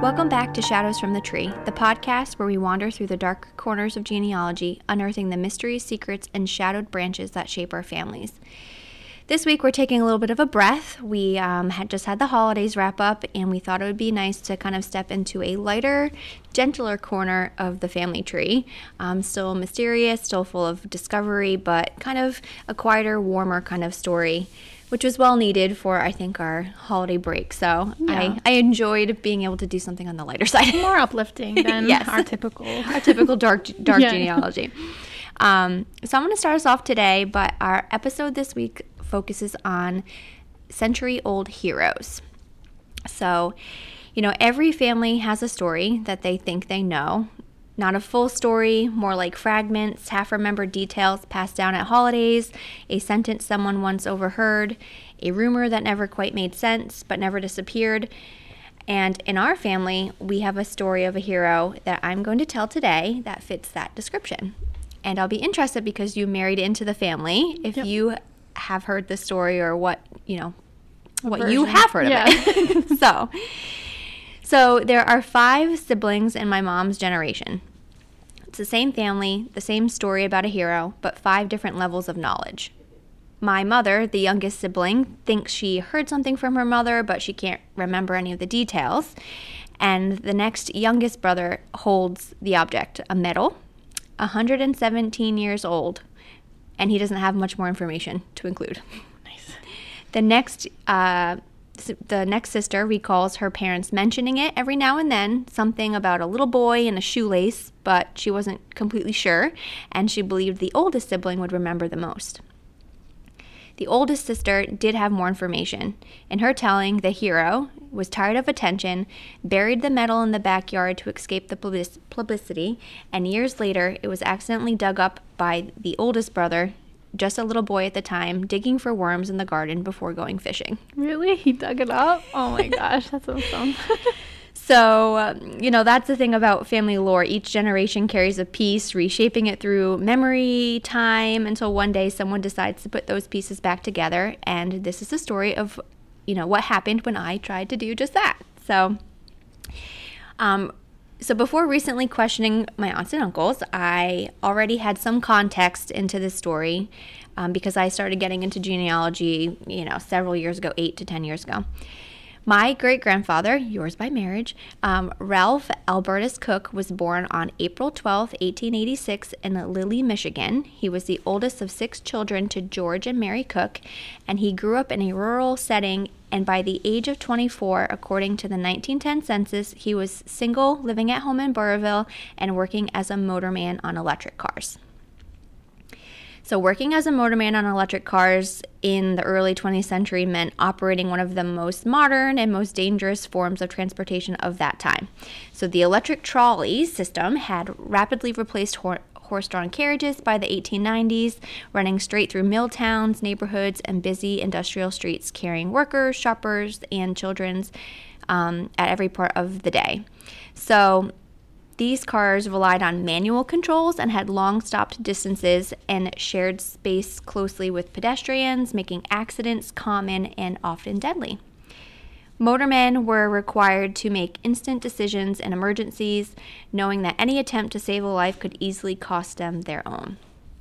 Welcome back to Shadows from the Tree, the podcast where we wander through the dark corners of genealogy, unearthing the mysteries, secrets, and shadowed branches that shape our families. This week, we're taking a little bit of a breath. We had just had the holidays wrap up, and we thought it would be nice to kind of step into a lighter, gentler corner of the family tree. Still mysterious, still full of discovery, but kind of a quieter, warmer kind of story, which was well needed for, I think, our holiday break. So Yeah. I enjoyed being able to do something on the lighter side. More uplifting than Yes. our typical. Our typical dark Yeah. genealogy. So I'm going to start us off today, but our episode this week focuses on century-old heroes. So, every family has a story that they think they know. Not a full story, more like fragments, half-remembered details passed down at holidays, a sentence someone once overheard, a rumor that never quite made sense but never disappeared. And in our family, we have a story of a hero that I'm going to tell today that fits that description. And I'll be interested because you married into the family. If Yep. you have heard the story or what you version. have heard of Yeah. it. So there are 5 siblings in my mom's generation. It's the same family, the same story about a hero, but 5 different levels of knowledge. My mother, the youngest sibling, thinks she heard something from her mother, but she can't remember any of the details. And the next youngest brother holds the object, a medal, 117 years old, and he doesn't have much more information to include. Nice. The next sister recalls her parents mentioning it every now and then, something about a little boy and a shoelace, but she wasn't completely sure, and she believed the oldest sibling would remember the most. The oldest sister did have more information. In her telling, the hero was tired of attention, buried the medal in the backyard to escape the publicity, and years later, it was accidentally dug up by the oldest brother, just a little boy at the time, digging for worms in the garden before going fishing. Really? He dug it up? Oh my gosh, that's awesome. So, that's the thing about family lore. Each generation carries a piece, reshaping it through memory, time, until one day someone decides to put those pieces back together. And this is the story of, what happened when I tried to do just that. So before recently questioning my aunts and uncles, I already had some context into this story because I started getting into genealogy, several years ago, 8 to 10 years ago. My great-grandfather, yours by marriage, Ralph Albertus Cook, was born on April 12, 1886 in Lilly, Michigan. He was the oldest of 6 children to George and Mary Cook, and he grew up in a rural setting, and by the age of 24, according to the 1910 census, he was single, living at home in Burrillville, and working as a motorman on electric cars. So working as a motorman on electric cars in the early 20th century meant operating one of the most modern and most dangerous forms of transportation of that time. So the electric trolley system had rapidly replaced horse-drawn carriages by the 1890s, running straight through mill towns, neighborhoods, and busy industrial streets, carrying workers, shoppers, and children at every part of the day. So these cars relied on manual controls and had long stopped distances and shared space closely with pedestrians, making accidents common and often deadly. Motormen were required to make instant decisions in emergencies, knowing that any attempt to save a life could easily cost them their own.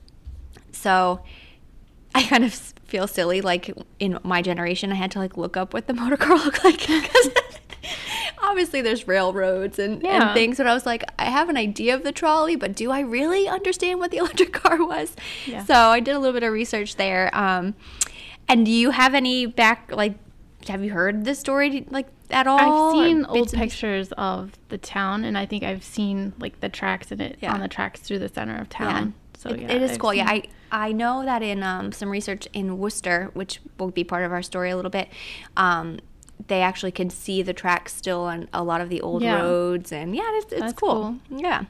So I kind of feel silly, like in my generation, I had to look up what the motor car looked like because obviously there's railroads and things, but I was like, I have an idea of the trolley, but do I really understand what the electric car was? Yeah. So I did a little bit of research there. And do you have any have you heard this story at all? I've seen Or old bits and pieces? pictures of the town, and I think I've seen the tracks in it on the tracks through the center of town. So it is I've cool. seen- Yeah, I know that in some research in Worcester, which will be part of our story a little bit, they actually can see the tracks still on a lot of the old roads, and it's That's cool. Yeah.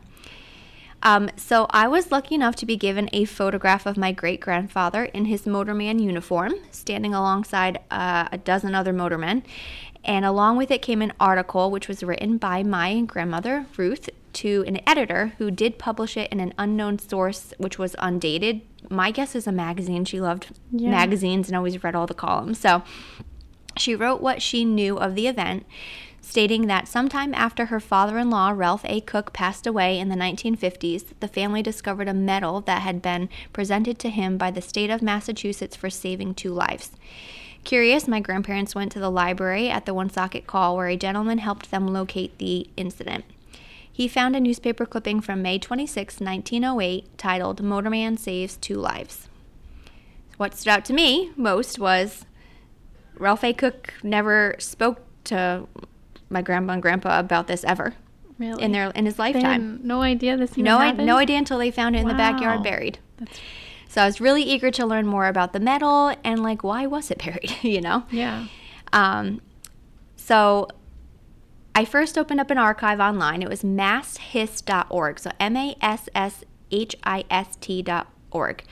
So I was lucky enough to be given a photograph of my great-grandfather in his motorman uniform, standing alongside a dozen other motormen. And along with it came an article, which was written by my grandmother, Ruth, to an editor who did publish it in an unknown source, which was undated. My guess is a magazine. She loved magazines and always read all the columns. So she wrote what she knew of the event. stating that sometime after her father-in-law, Ralph A. Cook, passed away in the 1950s, the family discovered a medal that had been presented to him by the state of Massachusetts for saving 2 lives. Curious, my grandparents went to the library at the Woonsocket Call, where a gentleman helped them locate the incident. He found a newspaper clipping from May 26, 1908, titled "Motorman Saves 2 Lives." What stood out to me most was Ralph A. Cook never spoke to my grandma and grandpa about this ever. Really? In his lifetime. They had no idea this even happened? No idea until they found it in the backyard buried. So I was really eager to learn more about the medal and, like, why was it buried, you know? Yeah. So I first opened up an archive online. It was masshist.org, so MASSHIST.org.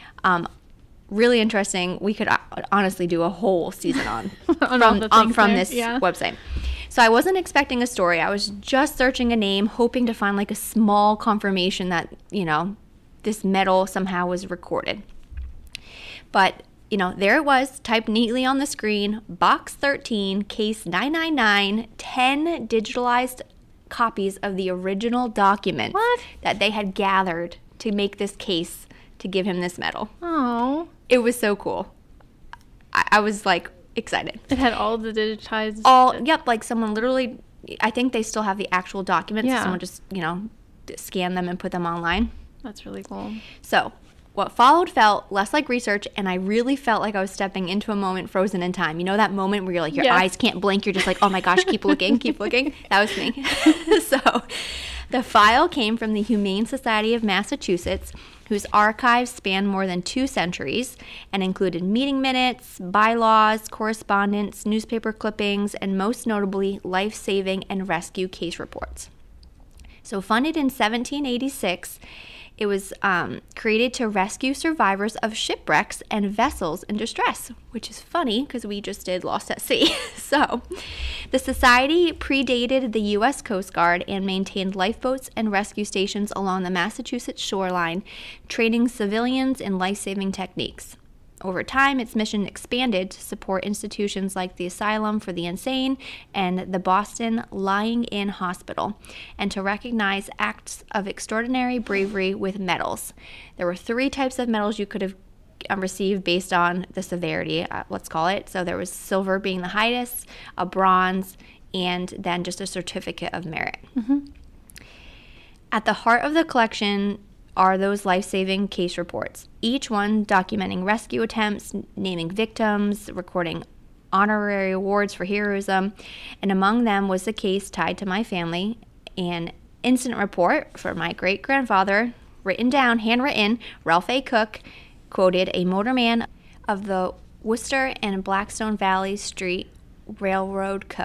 Really interesting. We could honestly do a whole season on from this website. So I wasn't expecting a story. I was just searching a name, hoping to find like a small confirmation that, you know, this medal somehow was recorded. But, you know, there it was, typed neatly on the screen, Box 13, Case 999, 10 digitalized copies of the original document that they had gathered to make this case to give him this medal. Oh. It was so cool. I was, like, excited. It had all the digitized... Yep, like someone literally, I think they still have the actual documents. Yeah. Someone just, you know, scanned them and put them online. That's really cool. So what followed felt less like research, and I really felt like I was stepping into a moment frozen in time. You know that moment where you're like, your eyes can't blink. You're just like, oh my gosh, keep looking, keep looking. That was me. So the file came from the Humane Society of Massachusetts, whose archives span more than 2 centuries and included meeting minutes, bylaws, correspondence, newspaper clippings, and most notably, life-saving and rescue case reports. So funded in 1786, it was created to rescue survivors of shipwrecks and vessels in distress, which is funny because we just did Lost at Sea. So the society predated the U.S. Coast Guard and maintained lifeboats and rescue stations along the Massachusetts shoreline, training civilians in life-saving techniques. Over time, its mission expanded to support institutions like the Asylum for the Insane and the Boston Lying-In Hospital, and to recognize acts of extraordinary bravery with medals. There were 3 types of medals you could have received based on the severity, let's call it. So there was silver being the highest, a bronze, and then just a certificate of merit. Mm-hmm. At the heart of the collection are those life-saving case reports, each one documenting rescue attempts, naming victims, recording honorary awards for heroism, and among them was the case tied to my family, an incident report for my great-grandfather, written down, handwritten, Ralph A. Cook, quoted, a motorman of the Worcester and Blackstone Valley Street Railroad Co.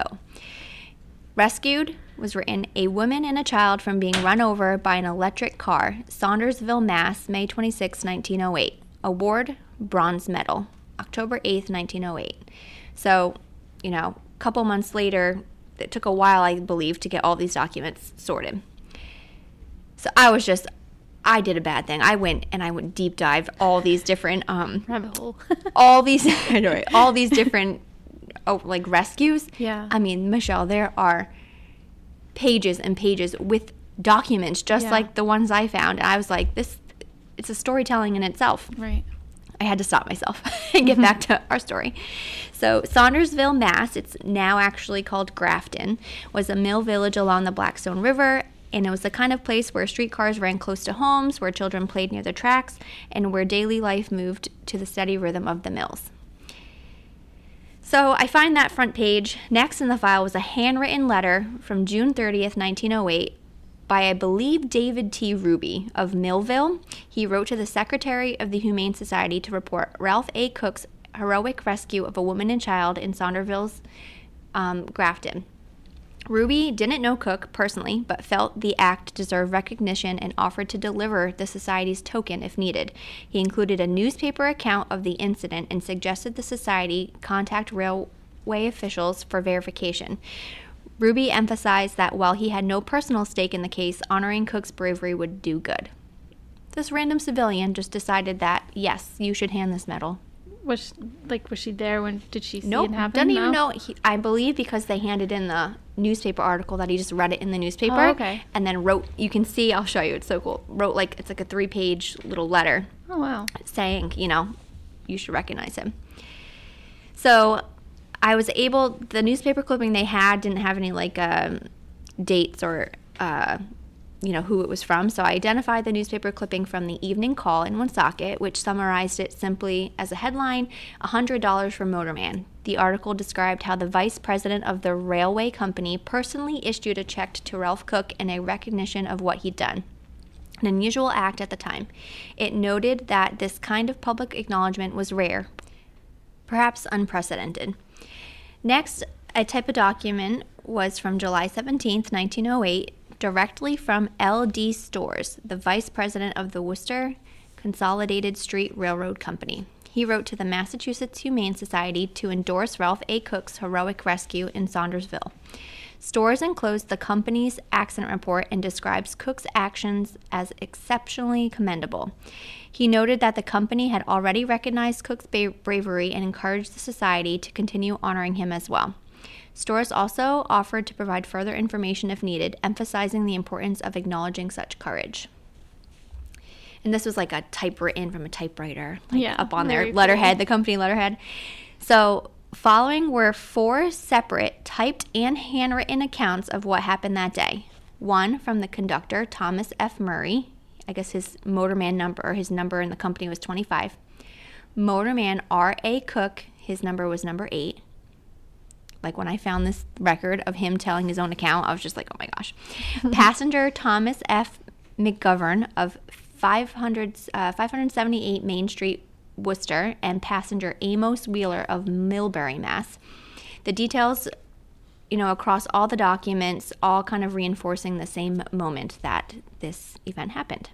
Rescued was written, a woman and a child from being run over by an electric car, Saundersville, Mass., May 26, 1908. Award, bronze medal, October 8th, 1908. So, you know, a couple months later, it took a while, I believe, to get all these documents sorted. So I did a bad thing. I went deep dive all these different, rabbit hole. all these different, like rescues. Yeah. I mean, Michelle, there are pages and pages with documents just like the ones I found. And I was like, it's a storytelling in itself. Right. I had to stop myself and get back to our story. So Saundersville, Mass., it's now actually called Grafton, was a mill village along the Blackstone River, and it was the kind of place where streetcars ran close to homes, where children played near the tracks, and where daily life moved to the steady rhythm of the mills. So I find that front page. Next in the file was a handwritten letter from June 30th, 1908 by, I believe, David T. Ruby of Millville. He wrote to the Secretary of the Humane Society to report Ralph A. Cook's heroic rescue of a woman and child in Saundersville's Grafton. Ruby didn't know Cook personally, but felt the act deserved recognition and offered to deliver the society's token if needed. He included a newspaper account of the incident and suggested the society contact railway officials for verification. Ruby emphasized that while he had no personal stake in the case, honoring Cook's bravery would do good. This random civilian just decided that, yes, you should hand this medal. Was she there when did she see it happen? Doesn't even know. I believe because they handed in the newspaper article that he just read it in the newspaper. Oh, okay. And then wrote, you can see, I'll show you, it's so cool. Wrote like, it's like a 3-page little letter. Oh, wow. Saying, you know, you should recognize him. So I was able, the newspaper clipping they had didn't have any like dates or, you know, who it was from. So I identified the newspaper clipping from the Evening Call in Woonsocket, which summarized it simply as a headline, $100 for Motorman. The article described how the vice president of the railway company personally issued a check to Ralph Cook in a recognition of what he'd done. An unusual act at the time. It noted that this kind of public acknowledgement was rare, perhaps unprecedented. Next, a type of document was from July 17th, 1908, directly from L.D. Storrs, the vice president of the Worcester Consolidated Street Railroad Company. He wrote to the Massachusetts Humane Society to endorse Ralph A. Cook's heroic rescue in Saundersville. Storrs enclosed the company's accident report and describes Cook's actions as exceptionally commendable. He noted that the company had already recognized Cook's bravery and encouraged the society to continue honoring him as well. Storrs also offered to provide further information if needed, emphasizing the importance of acknowledging such courage. And this was like a typewritten from a typewriter, like up on their letterhead, the company letterhead. So following were 4 separate typed and handwritten accounts of what happened that day. One from the conductor, Thomas F. Murray. I guess his motorman number, or his number in the company was 25. Motorman R.A. Cook, his number was number 8. Like when I found this record of him telling his own account, I was just like, oh my gosh. Passenger Thomas F. McGovern of 578 Main Street, Worcester, and passenger Amos Wheeler of Millbury, Mass. The details, you know, across all the documents, all kind of reinforcing the same moment that this event happened.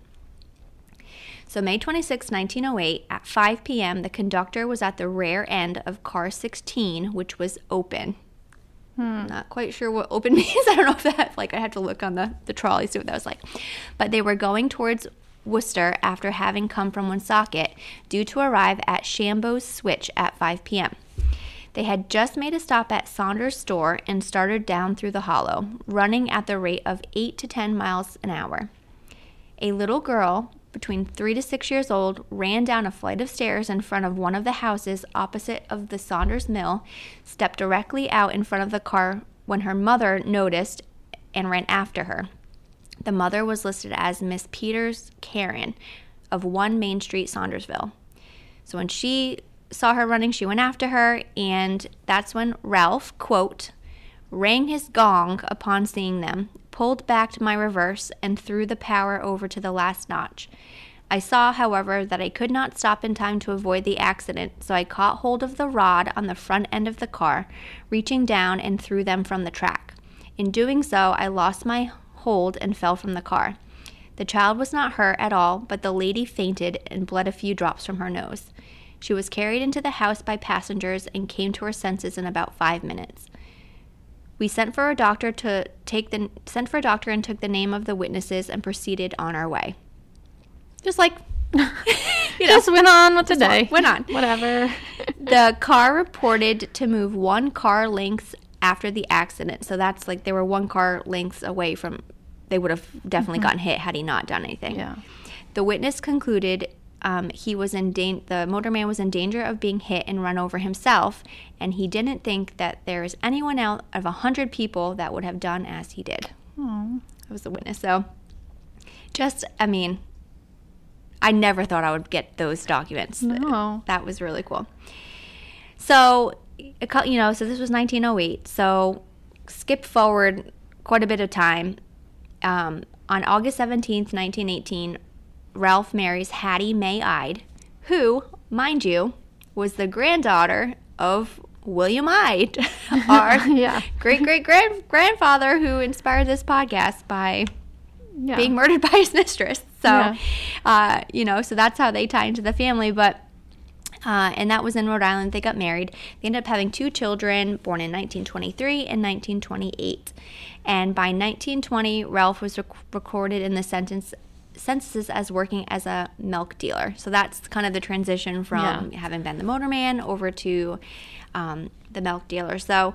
So May 26, 1908, at 5 p.m., the conductor was at the rear end of car 16, which was open. Not quite sure what open means. I don't know if that, like, I had to look on the trolley, see what that was like. But they were going towards Worcester after having come from Woonsocket, due to arrive at Shambo's Switch at 5 p.m. They had just made a stop at Saunders' store and started down through the hollow, running at the rate of 8 to 10 miles an hour. A little girl, between 3 to 6 years old, ran down a flight of stairs in front of one of the houses opposite of the Saunders Mill, stepped directly out in front of the car when her mother noticed and ran after her. The mother was listed as Miss Peters Karen of 1 Main Street, Saundersville. So when she saw her running, she went after her, and that's when Ralph, quote, rang his gong upon seeing them, pulled back to my reverse, and threw the power over to the last notch. I saw, however, that I could not stop in time to avoid the accident, so I caught hold of the rod on the front end of the car, reaching down and threw them from the track. In doing so, I lost my hold and fell from the car. The child was not hurt at all, but the lady fainted and bled a few drops from her nose. She was carried into the house by passengers and came to her senses in about 5 minutes. We sent for a doctor and took the name of the witnesses and proceeded on our way. Just like, just went on with the day. Went on. Whatever. The car reported to move 1 car length after the accident. So that's like they were 1 car length away from, they would have definitely gotten hit had he not done anything. Yeah. The witness concluded the motorman was in danger of being hit and run over himself, and he didn't think that there is anyone out of 100 people that would have done as he did. Aww. That was the witness. So I never thought I would get those documents. No. That was really cool. So, so this was 1908. So skip forward quite a bit of time. On August 17th, 1918, Ralph marries Hattie Mae Ide, who, mind you, was the granddaughter of William Ide, our great-great-grandfather who inspired this podcast by being murdered by his mistress. So, so that's how they tie into the family. But and that was in Rhode Island. They got married. They ended up having 2 children born in 1923 and 1928. And by 1920, Ralph was recorded in the census as working as a milk dealer. So that's kind of the transition from having been the motorman over to the milk dealer. So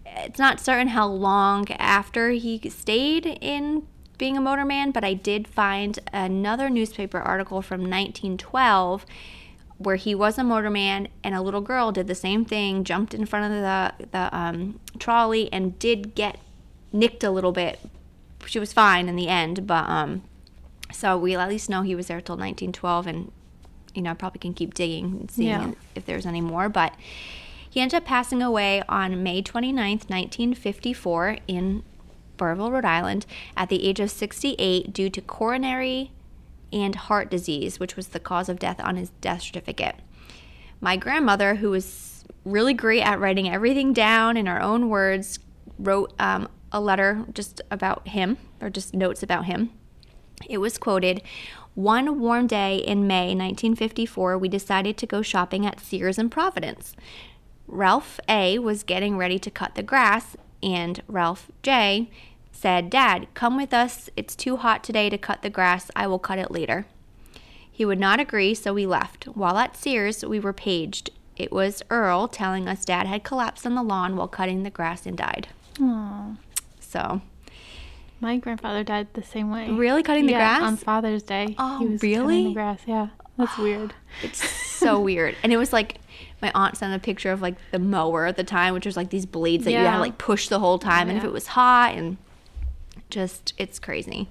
It's not certain how long after he stayed in being a motorman, but I did find another newspaper article from 1912 where he was a motorman and a little girl did the same thing, jumped in front of the trolley and did get nicked a little bit. She was fine in the end, but so we at least know he was there till 1912, and I probably can keep digging and seeing if there's any more, but he ended up passing away on May 29th, 1954 in Burrillville, Rhode Island at the age of 68 due to coronary and heart disease, which was the cause of death on his death certificate. My grandmother, who was really great at writing everything down in her own words, wrote a letter just about him, or just notes about him. It was quoted, "One warm day in May 1954, we decided to go shopping at Sears in Providence. Ralph A. was getting ready to cut the grass, and Ralph J. said, 'Dad, come with us. It's too hot today to cut the grass. I will cut it later.' He would not agree, so we left. While at Sears, we were paged. It was Earl telling us Dad had collapsed on the lawn while cutting the grass and died." Aww. So... my grandfather died the same way. Really? Cutting the grass? On Father's Day. Oh, he was really? cutting the grass, yeah. That's weird. It's so weird. And it was like, my aunt sent a picture of like the mower at the time, which was like these blades that you had to like push the whole time. And if it was hot, and just, it's crazy.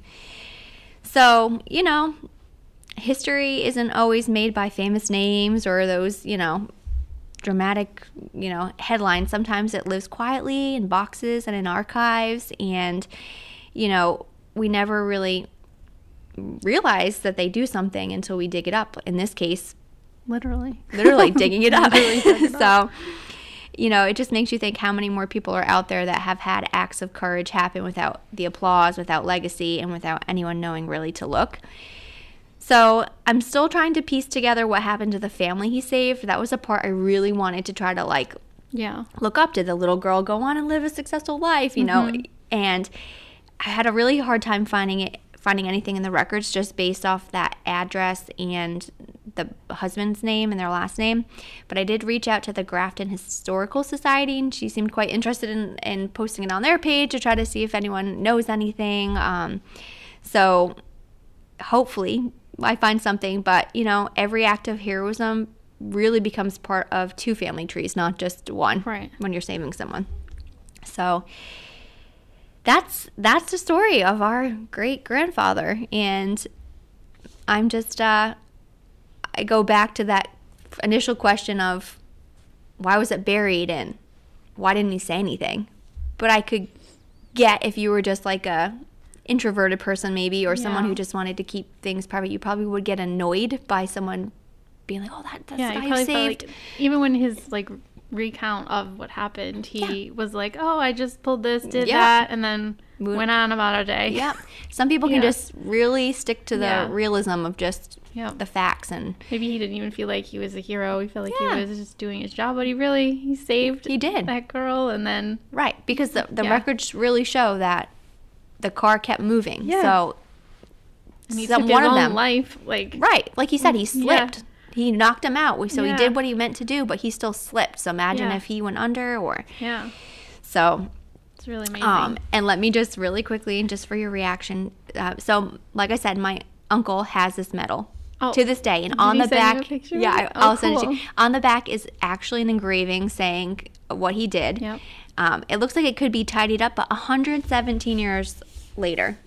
So, history isn't always made by famous names or those, dramatic, headlines. Sometimes it lives quietly in boxes and in archives, and, we never really realize that they do something until we dig it up. In this case, literally digging it up. So, it just makes you think how many more people are out there that have had acts of courage happen without the applause, without legacy, and without anyone knowing really to look. So I'm still trying to piece together what happened to the family he saved. That was a part I really wanted to try to look up. Did the little girl go on and live a successful life, And I had a really hard time finding anything in the records just based off that address and the husband's name and their last name. But I did reach out to the Grafton Historical Society, and she seemed quite interested in posting it on their page to try to see if anyone knows anything. So hopefully I find something, but every act of heroism really becomes part of two family trees, not just one, right, when you're saving someone. So that's the story of our great grandfather. And I'm just I go back to that initial question of why was it buried and why didn't he say anything? But I could get, if you were just like a introverted person maybe, or someone who just wanted to keep things private, you probably would get annoyed by someone being like, oh, that's the guy who saved. Like, even when his recount of what happened, he was like, oh, I just pulled this, did that, and then went on about our day. Yeah. Some people can just really stick to the realism of just the facts, and maybe he didn't even feel like he was a hero. He felt like he was just doing his job, but he saved that girl, and then because the records really show that the car kept moving. Yeah. So and he took his own life, like he said, he slipped. He knocked him out, so he did what he meant to do, but he still slipped. So imagine if he went under, or so it's really amazing. And let me just really quickly, and just for your reaction, so like I said, my uncle has this medal to this day, and on the back, I'll send it to you. On the back is actually an engraving saying what he did. Yep. It looks like it could be tidied up, but 117 years later,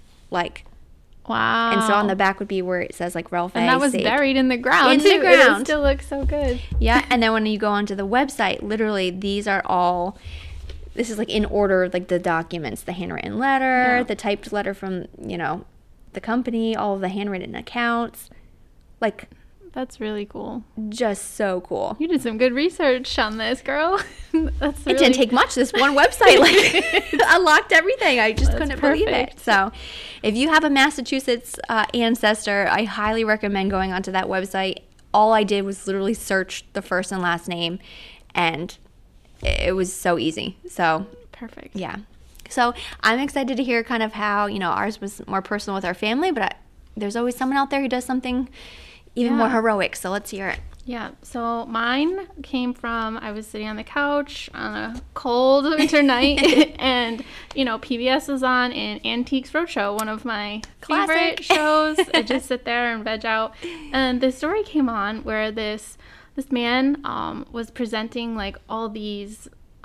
wow. And so on the back would be where it says Ralph A. And that was saved. Buried in the ground. In the ground. It still looks so good. Yeah, and then when you go onto the website, literally these are all, this is in order, the documents, the handwritten letter, the typed letter from, the company, all of the handwritten accounts. That's really cool. Just so cool. You did some good research on this, girl. It didn't take much. This one website unlocked everything. I just couldn't believe it. So if you have a Massachusetts ancestor, I highly recommend going onto that website. All I did was literally search the first and last name, and it was so easy. So perfect. Yeah. So I'm excited to hear kind of how, ours was more personal with our family, but there's always someone out there who does something even more heroic. So let's hear it. Yeah, so mine came from, I was sitting on the couch on a cold winter night, and, PBS was on, and Antiques Roadshow, one of my favorite shows. I just sit there and veg out, and this story came on where this man was presenting, like, all these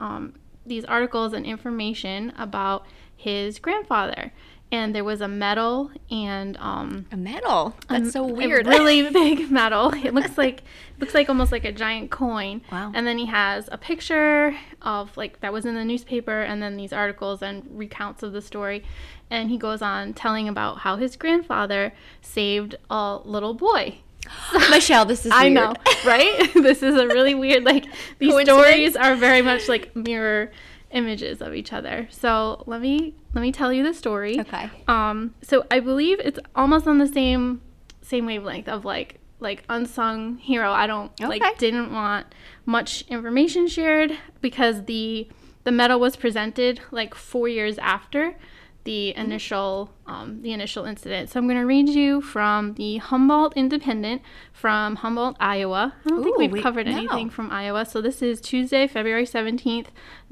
articles and information about his grandfather. And there was a medal and a medal. That's so weird. A really big medal. It looks like almost like a giant coin. Wow. And then he has a picture of that was in the newspaper, and then these articles and recounts of the story. And he goes on telling about how his grandfather saved a little boy. Michelle, this is weird. I know, right? This is a really weird, these stories are very much like mirror images of each other. So let me tell you the story. Okay. So I believe it's almost on the same wavelength of like unsung hero. I don't didn't want much information shared because the medal was presented 4 years after the initial incident. So I'm going to read you from the Humboldt Independent from Humboldt, Iowa. I don't think we've covered anything from Iowa. So this is Tuesday, February 17th,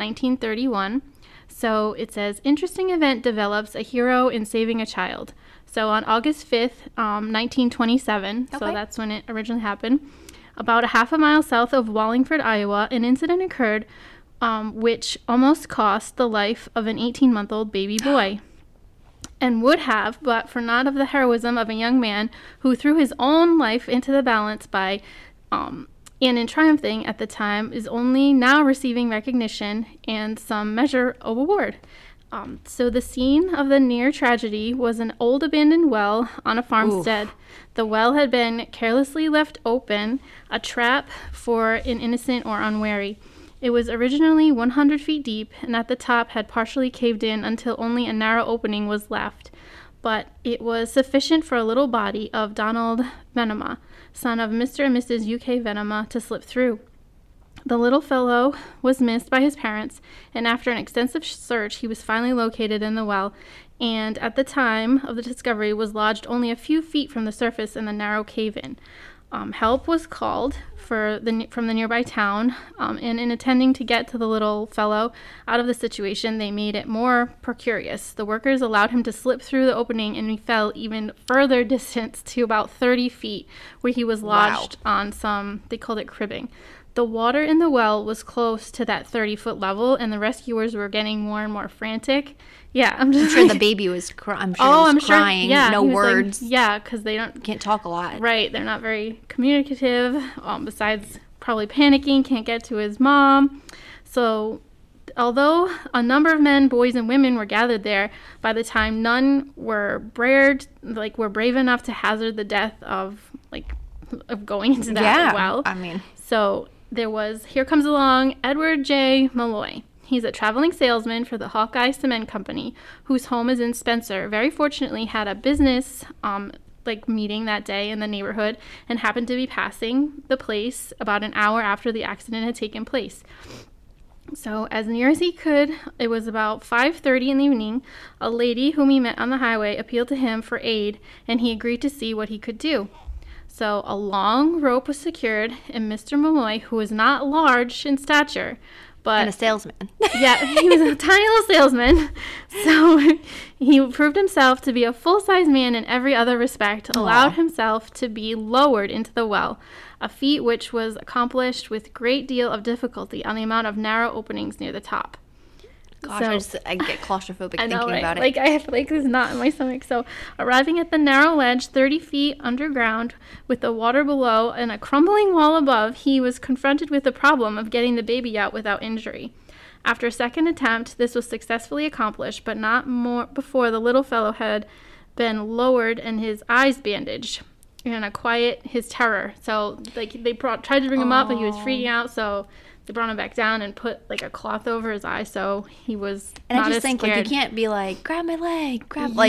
1931. So it says, interesting event develops a hero in saving a child. So on August 5th, 1927, so that's when it originally happened, about a half a mile south of Wallingford, Iowa, an incident occurred which almost cost the life of an 18-month-old baby boy. And would have, but for not of the heroism of a young man who threw his own life into the balance by, and in triumphing at the time, is only now receiving recognition and some measure of award. So the scene of the near tragedy was an old abandoned well on a farmstead. Oof. The well had been carelessly left open, a trap for an innocent or unwary. It was originally 100 feet deep, and at the top had partially caved in until only a narrow opening was left. But it was sufficient for a little body of Donald Venema, son of Mr. and Mrs. U.K. Venema, to slip through. The little fellow was missed by his parents, and after an extensive search, he was finally located in the well, and at the time of the discovery was lodged only a few feet from the surface in the narrow cave-in. Help was called from the nearby town, and in attending to get to the little fellow out of the situation, they made it more precarious. The workers allowed him to slip through the opening, and he fell even further distance to about 30 feet, where he was lodged on some, they called it cribbing. The water in the well was close to that 30-foot level, and the rescuers were getting more and more frantic. Yeah, I'm sure the baby was crying. Yeah, no words. Because they can't talk a lot. Right, they're not very communicative. Besides probably panicking, can't get to his mom. So, although a number of men, boys, and women were gathered there, by the time none were brave enough to hazard the death of going into that well. I mean, so here comes along Edward J. Malloy. He's a traveling salesman for the Hawkeye Cement Company, whose home is in Spencer. Very fortunately had a business meeting that day in the neighborhood and happened to be passing the place about an hour after the accident had taken place. So as near as he could, it was about 5:30 in the evening, a lady whom he met on the highway appealed to him for aid, and he agreed to see what he could do. So a long rope was secured, and Mr. Malloy, who was not large in stature, but... And a salesman. Yeah, he was a tiny little salesman. So he proved himself to be a full-size man in every other respect, allowed himself to be lowered into the well, a feat which was accomplished with great deal of difficulty on the amount of narrow openings near the top. Gosh, I get claustrophobic thinking about it. I have this knot in my stomach. So, arriving at the narrow ledge 30 feet underground with the water below and a crumbling wall above, he was confronted with the problem of getting the baby out without injury. After a second attempt, this was successfully accomplished, but not more before the little fellow had been lowered and his eyes bandaged and quiet his terror. So, they tried to bring him up, but he was freaking out, so... They brought him back down and put a cloth over his eye, so he was not as scared. And I just think you can't be grab my leg,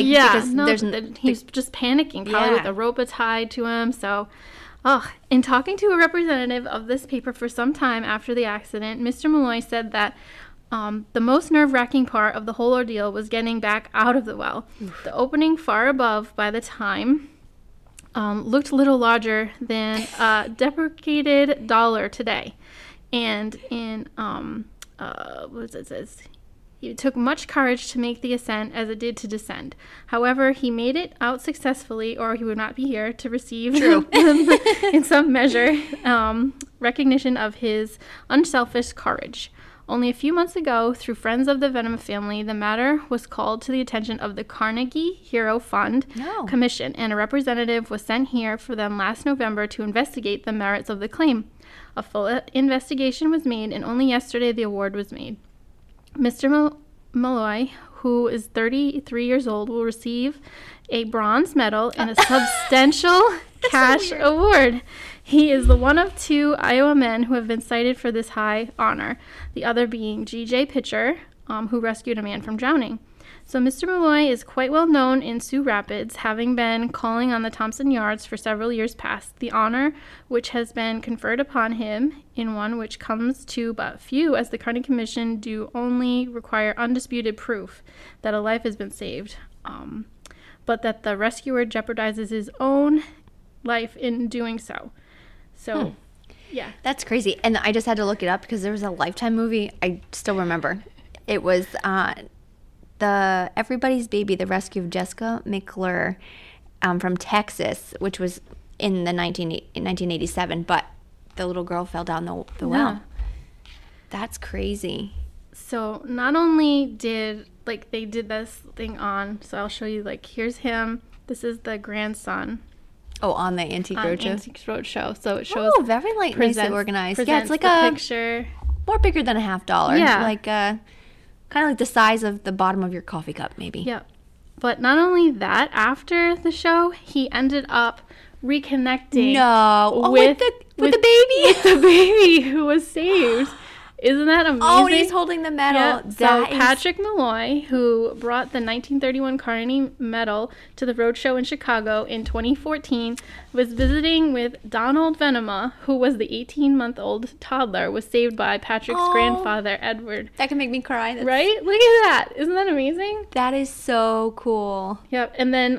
he's just panicking probably with a rope tied to him. So, in talking to a representative of this paper for some time after the accident, Mr. Malloy said that the most nerve-wracking part of the whole ordeal was getting back out of the well. Oof. The opening far above by the time looked a little larger than a deprecated dollar today. And in, what it says? It took much courage to make the ascent as it did to descend. However, he made it out successfully, or he would not be here to receive, in some measure, recognition of his unselfish courage. Only a few months ago, through friends of the Venom family, the matter was called to the attention of the Carnegie Hero Fund Commission, and a representative was sent here for them last November to investigate the merits of the claim. A full investigation was made, and only yesterday the award was made. Mr. Malloy, who is 33 years old, will receive a bronze medal and a substantial cash award. He is the one of 2 Iowa men who have been cited for this high honor, the other being G.J. Pitcher, who rescued a man from drowning. So Mr. Malloy is quite well known in Sioux Rapids, having been calling on the Thompson Yards for several years past. The honor which has been conferred upon him, in one which comes to but few, as the Carnegie Commission do only require undisputed proof that a life has been saved, but that the rescuer jeopardizes his own life in doing so. So, yeah. That's crazy. And I just had to look it up because there was a Lifetime movie. I still remember. It was the Everybody's Baby, the rescue of Jessica McClure from Texas, which was in 1987, but the little girl fell down the well. That's crazy. So not only did, they did this thing so I'll show you, here's him. This is the grandson. Oh, on the Antique Roadshow? Antique Roadshow. So it shows... Oh, very nicely organized. Yeah, it's like a picture. More bigger than a $50. Yeah. Kind of like the size of the bottom of your coffee cup, maybe. Yep. But not only that, after the show, he ended up reconnecting with the baby. With the baby who was saved. Isn't that amazing? Oh, and he's holding the medal. Yep. So Patrick Malloy, who brought the 1931 Carnegie Medal to the Roadshow in Chicago in 2014, was visiting with Donald Venema, who was the 18-month-old toddler, was saved by Patrick's grandfather, Edward. That can make me cry. Right? Look at that. Isn't that amazing? That is so cool. Yep. And then,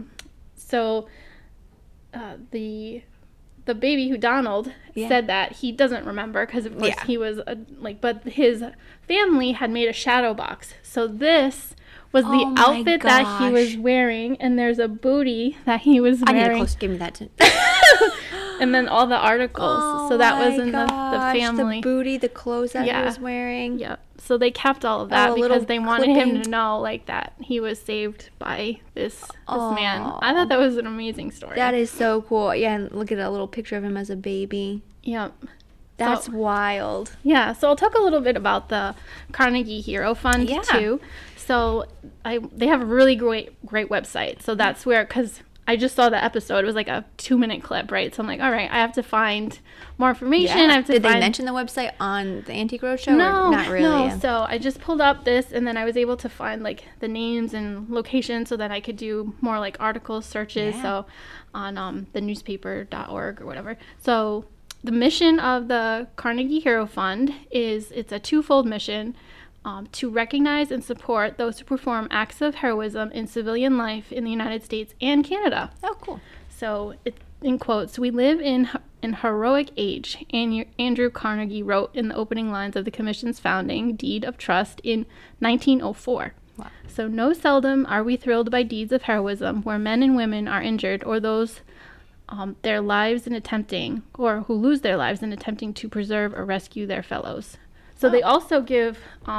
the baby who Donald said that he doesn't remember because, of course, he was, but his family had made a shadow box. So this was the outfit that he was wearing, and there's a booty that he was wearing. I need a close, give me that. And then all the articles. So that was in the family. The booty, the clothes that he was wearing. Yep. So they kept all of that because they wanted him to know, that he was saved by this man. I thought that was an amazing story. That is so cool. Yeah, and look at a little picture of him as a baby. Yep. That's wild. Yeah, so I'll talk a little bit about the Carnegie Hero Fund, too. So they have a really great website. So that's where, because I just saw the episode. It was like a 2-minute clip, right? So I'm like, all right, I have to find more information. Yeah. I have to Did they mention the website on the Antique Roadshow? No, or not really. No. Yeah. So I just pulled up this, and then I was able to find the names and locations, so that I could do more article searches. Yeah. So on the newspaper.org or whatever. So the mission of the Carnegie Hero Fund it's a twofold mission. To recognize and support those who perform acts of heroism in civilian life in the United States and Canada. Oh, cool. So, in quotes, "We live in an heroic age," Andrew Carnegie wrote in the opening lines of the Commission's founding deed of trust in 1904. Wow. So, no seldom are we thrilled by deeds of heroism where men and women are injured, or those their lives in attempting, or who lose their lives in attempting to preserve or rescue their fellows. So they also give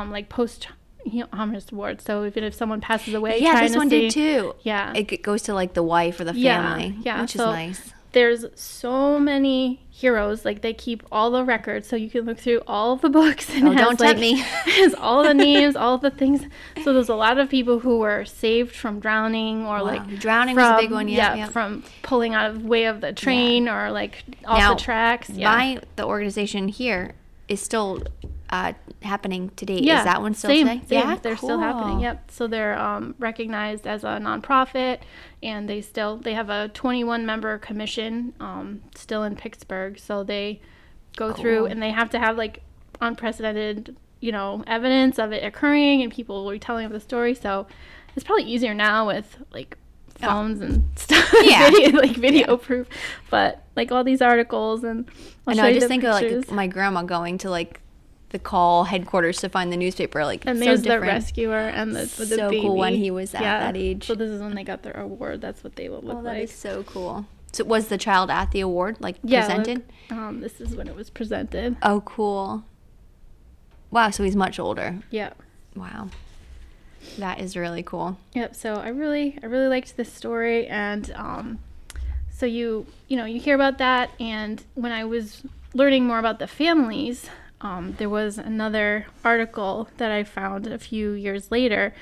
posthumous awards. So even if someone passes away, this one did too. Yeah, it goes to the wife or the family. Yeah, which is nice. There's so many heroes. They keep all the records, so you can look through all of the books. And don't tempt me. Has all the names, all the things. So there's a lot of people who were saved from drowning, or drowning was a big one. Yeah, from pulling out of the way of the train, or off the tracks. Yeah, the organization here is still happening today. Is that one still today? Same. Yeah, they're still happening. Yep. So they're recognized as a nonprofit, and they have a 21-member commission still in Pittsburgh. So they go through, and they have to have unprecedented, evidence of it occurring and people retelling of the story. So it's probably easier now with phones and stuff. Yeah. video proof. But like all these articles, and I know, I just think pictures. Of like my grandma going to like the call headquarters to find the newspaper, like, and so there's different. The rescuer and the so baby. Cool when he was at that age. So this is when they got their award. That's what they will look like. That is so cool. So was the child at the award, like, presented? Look, this is when it was presented. Oh, cool. Wow, so he's much older. Yeah. Wow. That is really cool. Yep. So I really liked this story, and so you hear about that, and when I was learning more about the families, there was another article that I found a few years later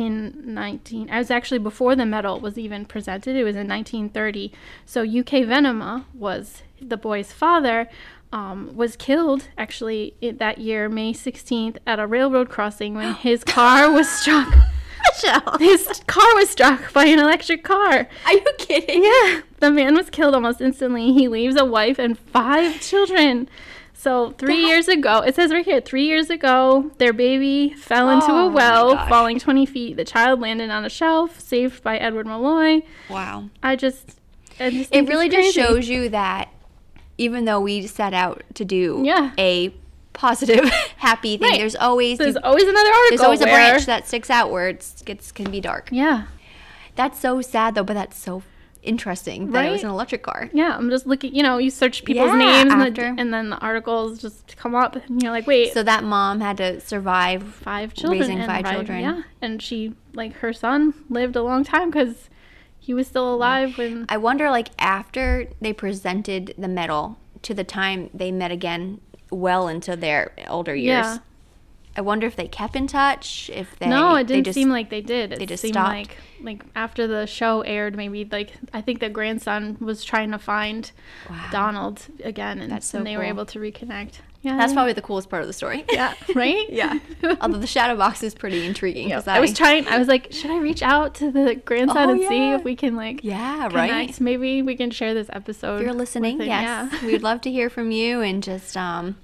I was actually before the medal was even presented. It was in 1930. So UK Venema was the boy's father, was killed actually that year, May 16th, at a railroad crossing when his car was struck. His car was struck by an electric car. Are you kidding? Yeah. The man was killed almost instantly. He leaves a wife and 5 children. So 3 years ago, it says right here, 3 years ago, their baby fell into a well, falling 20 feet. The child landed on a shelf, saved by Edward Malloy. Wow. I just think it really just shows you that even though we set out to do a positive, happy thing, there's always another article. There's always a branch that sticks out where it can be dark. Yeah. That's so sad, though, but that's so interesting that it was an electric car. Yeah, I'm just looking, you search people's names and then the articles just come up and you're like, wait. So that mom had to survive 5 children. Raising 5 children. Yeah, and she, like, her son lived a long time because he was still alive when... I wonder, like, after they presented the medal to the time they met again well into their older years. Yeah. I wonder if they kept in touch, if they... No, it didn't seem like they did. They just seemed stopped. Like after the show aired, maybe, like, I think the grandson was trying to find Donald again, and they were able to reconnect. Yeah, that's probably the coolest part of the story. Yeah, right? Yeah. Although the shadow box is pretty intriguing. Yeah. I was like, should I reach out to the grandson and see if we can, like, connect? Right? Maybe we can share this episode. If you're listening, yes. Yeah. We'd love to hear from you and just...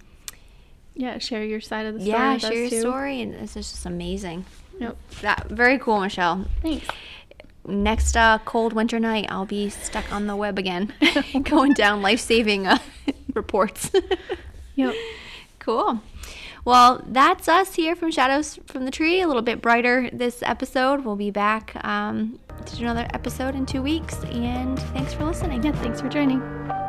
share your side of the story. Yeah, share your story, and it's just amazing. Yep. Very cool, Michelle. Thanks. Next cold winter night, I'll be stuck on the web again, going down life-saving reports. Yep. Cool. Well, that's us here from Shadows from the Tree. A little bit brighter this episode. We'll be back to do another episode in 2 weeks, and thanks for listening. Yeah, thanks for joining.